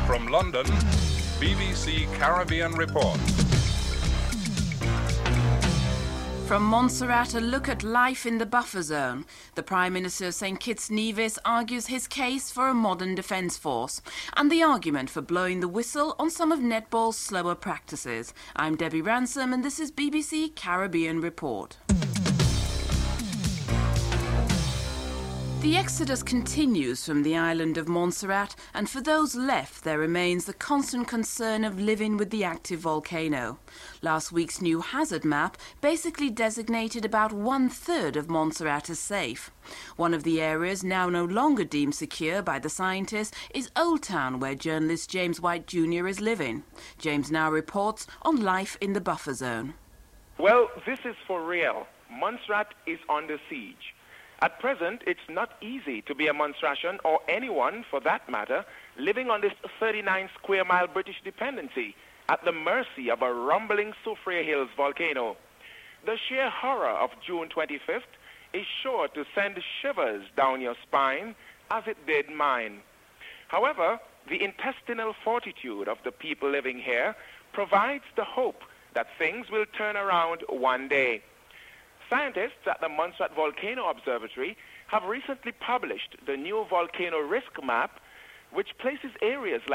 From London, BBC Caribbean Report. From Montserrat, a look at life in the buffer zone. The Prime Minister of St Kitts Nevis argues his case for a modern defence force and the argument for blowing the whistle on some of netball's slower practices. I'm Debbie Ransom and this is BBC Caribbean Report. The exodus continues from the island of Montserrat, and for those left there remains the constant concern of living with the active volcano. Last week's new hazard map basically designated about 1/3 of Montserrat as safe. One of the areas now no longer deemed secure by the scientists is Old Town, where journalist James White Jr. is living. James now reports on life in the buffer zone. Well, this is for real. Montserrat is under siege. At present, it's not easy to be a Montserratian, or anyone, for that matter, living on this 39-square-mile British dependency at the mercy of a rumbling Soufriere Hills volcano. The sheer horror of June 25th is sure to send shivers down your spine, as it did mine. However, the intestinal fortitude of the people living here provides the hope that things will turn around one day. Scientists at the Montserrat Volcano Observatory have recently published the new volcano risk map, which places areas like